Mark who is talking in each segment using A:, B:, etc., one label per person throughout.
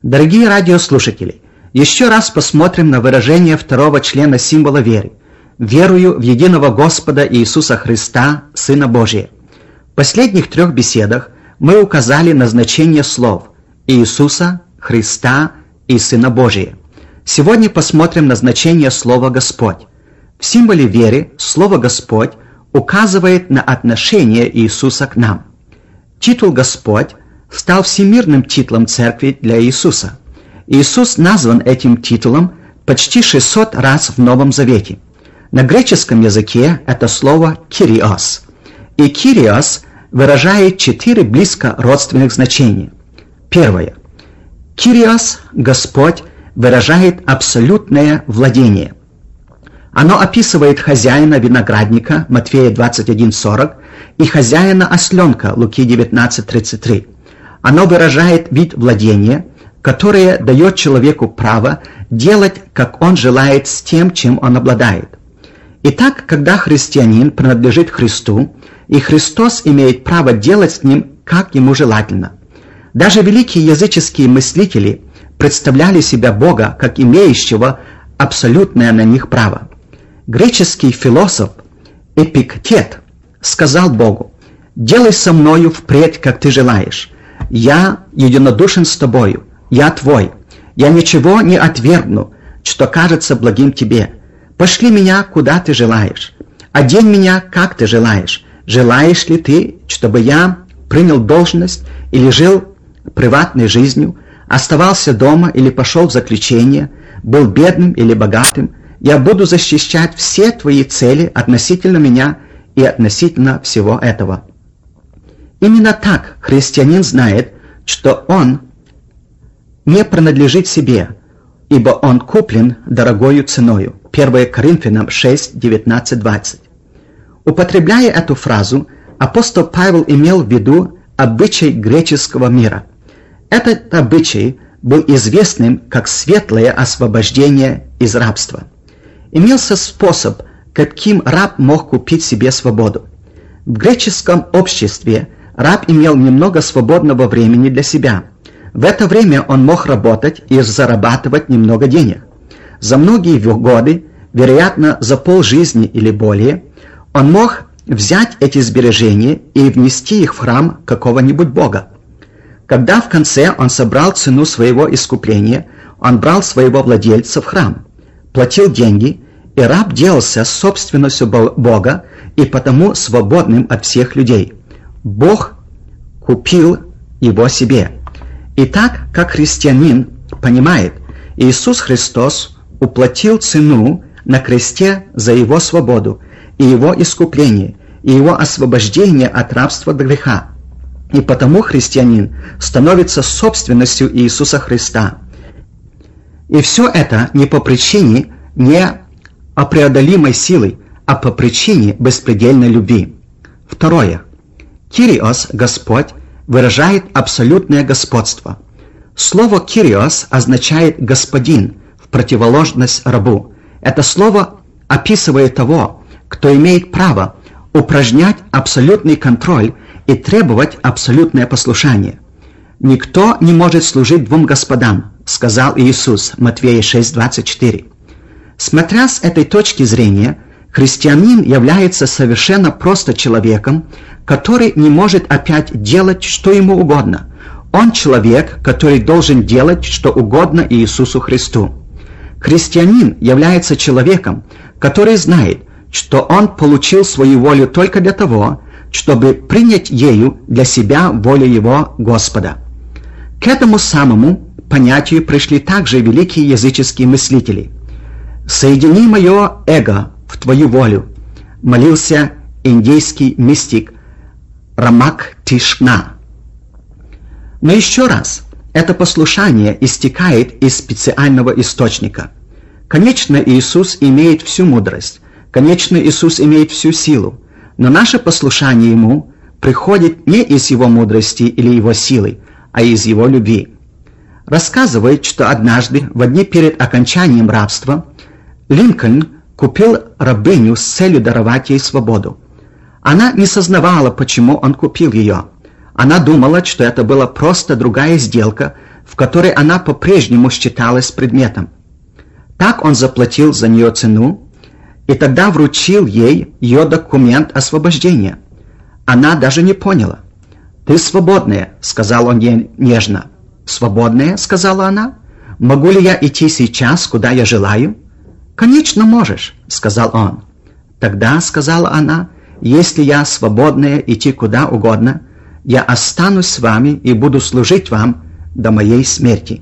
A: Дорогие радиослушатели, еще раз посмотрим на выражение второго члена символа веры. «Верую в единого Господа Иисуса Христа, Сына Божия». В последних 3 беседах мы указали на значение слов Иисуса, Христа и Сына Божия. Сегодня посмотрим на значение слова «Господь». В символе веры слово «Господь» указывает на отношение Иисуса к нам. Титул «Господь» стал всемирным титулом Церкви для Иисуса. Иисус назван этим титулом почти 600 раз в Новом Завете. На греческом языке это слово «кириос». И «кириос» выражает 4 близко родственных значения. Первое. «Кириос», «Господь», выражает абсолютное владение. Оно описывает хозяина виноградника, Матфея 21:40, и хозяина осленка, Луки 19:33. Оно выражает вид владения, которое дает человеку право делать, как он желает, с тем, чем он обладает. Итак, когда христианин принадлежит Христу, и Христос имеет право делать с ним, как ему желательно. Даже великие языческие мыслители представляли себя Бога как имеющего абсолютное на них право. Греческий философ Эпиктет сказал Богу: «Делай со мною впредь, как ты желаешь. Я единодушен с тобою, я твой. Я ничего не отвергну, что кажется благим тебе. Пошли меня, куда ты желаешь. Одень меня, как ты желаешь. Желаешь ли ты, чтобы я принял должность или жил приватной жизнью, оставался дома или пошел в заключение, был бедным или богатым? Я буду защищать все твои цели относительно меня и относительно всего этого». Именно так христианин знает, что он не принадлежит себе, ибо он куплен дорогою ценою. 1 Коринфянам 6, 19, 20. Употребляя эту фразу, апостол Павел имел в виду обычай греческого мира. Этот обычай был известным как светлое освобождение из рабства. Имелся способ, каким раб мог купить себе свободу. В греческом обществе раб имел немного свободного времени для себя. В это время он мог работать и зарабатывать немного денег. За многие годы, вероятно, за полжизни или более, он мог взять эти сбережения и внести их в храм какого-нибудь бога. Когда в конце он собрал цену своего искупления, он брал своего владельца в храм, платил деньги, и раб делался собственностью Бога и потому свободным от всех людей. Бог купил его себе. И так, как христианин понимает, Иисус Христос уплатил цену на кресте за его свободу и его искупление, и его освобождение от рабства до греха. И потому христианин становится собственностью Иисуса Христа. И все это не по причине непреодолимой силы, а по причине беспредельной любви. Второе. «Кириос», Господь, выражает абсолютное господство. Слово «кириос» означает «господин», в противоположность рабу. Это слово описывает того, кто имеет право упражнять абсолютный контроль и требовать абсолютное послушание. «Никто не может служить двум господам», сказал Иисус, Матфея 6:24. Смотря с этой точки зрения, христианин является совершенно просто человеком, который не может опять делать, что ему угодно. Он человек, который должен делать, что угодно Иисусу Христу. Христианин является человеком, который знает, что он получил свою волю только для того, чтобы принять ею для себя волю его Господа. К этому самому понятию пришли также великие языческие мыслители. «Соедини мое эго в твою волю», молился индийский мистик Рамак Тишна. Но еще раз, это послушание истекает из специального источника. Конечно, Иисус имеет всю мудрость, конечно, Иисус имеет всю силу, но наше послушание Ему приходит не из Его мудрости или Его силы, а из Его любви. Рассказывает, что однажды, в дни перед окончанием рабства, Линкольн купил рабыню с целью даровать ей свободу. Она не сознавала, почему он купил ее. Она думала, что это была просто другая сделка, в которой она по-прежнему считалась предметом. Так он заплатил за нее цену и тогда вручил ей ее документ освобождения. Она даже не поняла. «Ты свободная», — сказал он ей нежно. «Свободная?» — сказала она. «Могу ли я идти сейчас, куда я желаю?» «Конечно можешь», — сказал он. «Тогда», — сказала она, — «если я свободная идти куда угодно, я останусь с вами и буду служить вам до моей смерти».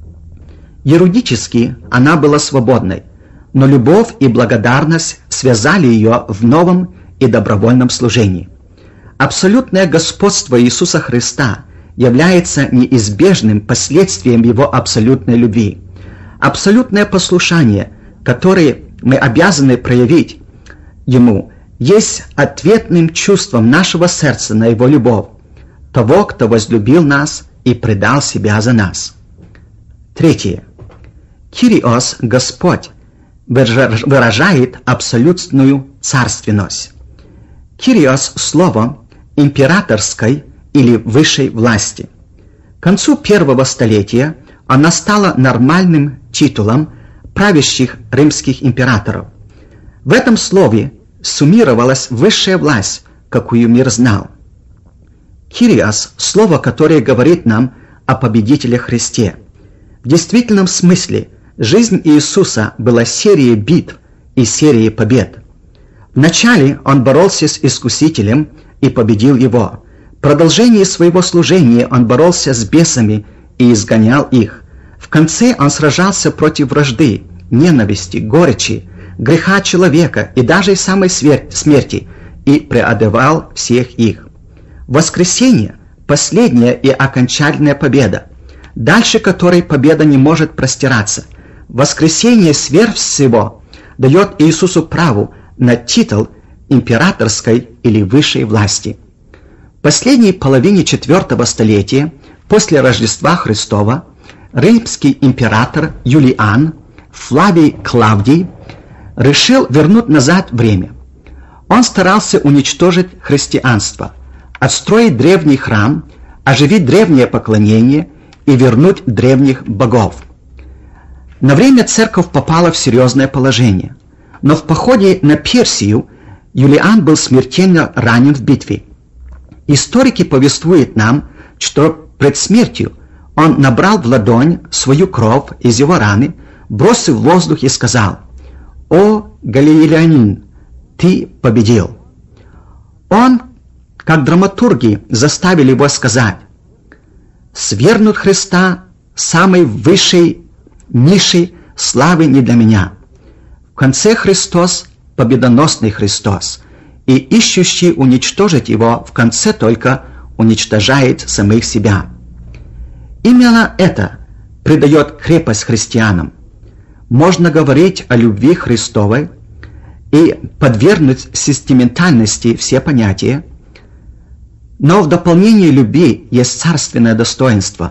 A: Юридически она была свободной, но любовь и благодарность связали ее в новом и добровольном служении. Абсолютное господство Иисуса Христа является неизбежным последствием Его абсолютной любви. Абсолютное послушание, которое мы обязаны проявить Ему, есть ответным чувством нашего сердца на Его любовь, того, кто возлюбил нас и предал себя за нас. Третье. Кириос, Господь, выражает абсолютную царственность. Кириос – слово императорской или высшей власти. К концу первого столетия она стала нормальным титулом правящих римских императоров. В этом слове суммировалась высшая власть, какую мир знал. Кириос – слово, которое говорит нам о победителе Христе. В действительном смысле жизнь Иисуса была серией битв и серией побед. Вначале он боролся с искусителем и победил его. В продолжении своего служения он боролся с бесами и изгонял их. В конце он сражался против вражды, ненависти, горечи, греха человека и даже самой смерти и преодолевал всех их. Воскресение – последняя и окончательная победа, дальше которой победа не может простираться. Воскресение сверх всего дает Иисусу право на титул императорской или высшей власти. В последней половине IV столетия после Рождества Христова римский император Юлиан Флавий Клавдий решил вернуть назад время. Он старался уничтожить христианство, отстроить древний храм, оживить древнее поклонение и вернуть древних богов. На время церковь попала в серьезное положение, но в походе на Персию Юлиан был смертельно ранен в битве. Историки повествуют нам, что пред смертью он набрал в ладонь свою кровь из его раны, бросил в воздух и сказал: «О, галилеянин, ты победил!» Он, как драматурги, заставили его сказать: «Свергнут Христа самой высшей нишей славы не для меня. В конце Христос – победоносный Христос, и ищущий уничтожить его в конце только уничтожает самих себя». Именно это придает крепость христианам. Можно говорить о любви Христовой и подвергнуть сентиментальности все понятия, но в дополнение любви есть царственное достоинство.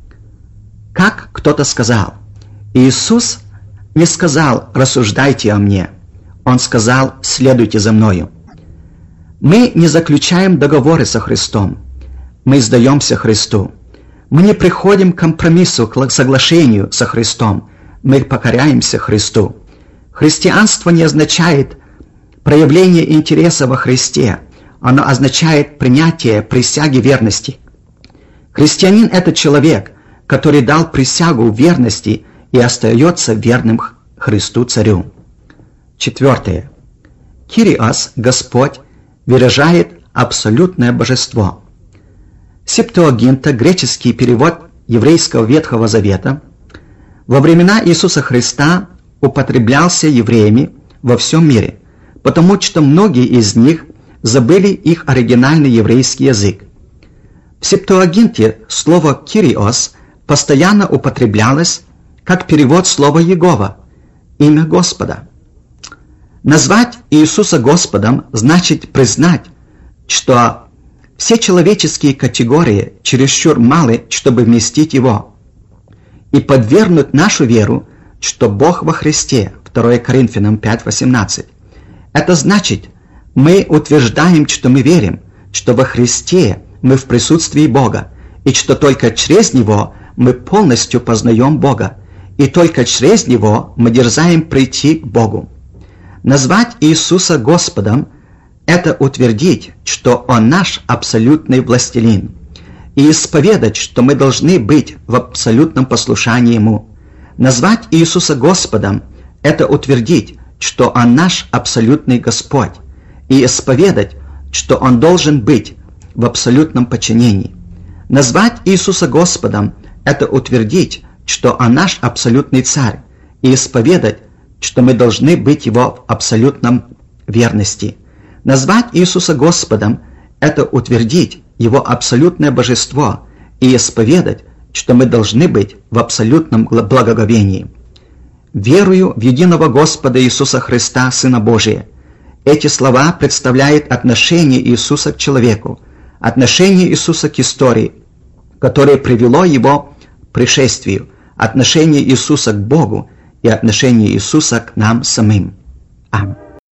A: Как кто-то сказал, Иисус не сказал «рассуждайте о мне», Он сказал «следуйте за мною». Мы не заключаем договоры со Христом, мы сдаемся Христу. Мы не приходим к компромиссу, к соглашению со Христом, мы покоряемся Христу. Христианство не означает проявление интереса во Христе, оно означает принятие присяги верности. Христианин – это человек, который дал присягу верности и остается верным Христу Царю. Четвертое. Кириос, Господь, выражает абсолютное божество. Септуагинта, греческий перевод еврейского Ветхого Завета, во времена Иисуса Христа употреблялся евреями во всем мире, потому что многие из них забыли их оригинальный еврейский язык. В Септуагинте слово «кириос» постоянно употреблялось как перевод слова «Егова» – имя Господа. Назвать Иисуса Господом значит признать, что все человеческие категории чересчур малы, чтобы вместить Его, и подвергнуть нашу веру, что Бог во Христе, 2 Коринфянам 5:18. Это значит, мы утверждаем, что мы верим, что во Христе мы в присутствии Бога, и что только через Него мы полностью познаем Бога, и только через Него мы дерзаем прийти к Богу. Назвать Иисуса Господом – это утвердить, что Он наш абсолютный властелин, и исповедать, что мы должны быть в абсолютном послушании Ему. Назвать Иисуса Господом – это утвердить, что Он наш абсолютный Господь, и исповедать, что Он должен быть в абсолютном подчинении. Назвать Иисуса Господом – это утвердить, что Он наш абсолютный Царь, и исповедать, что мы должны быть Его в абсолютном верности. Назвать Иисуса Господом – это утвердить Его абсолютное божество и исповедать, что мы должны быть в абсолютном благоговении. «Верую в единого Господа Иисуса Христа, Сына Божия». Эти слова представляют отношение Иисуса к человеку, отношение Иисуса к истории, которое привело Его к пришествию, отношение Иисуса к Богу и отношение Иисуса к нам самим. Аминь.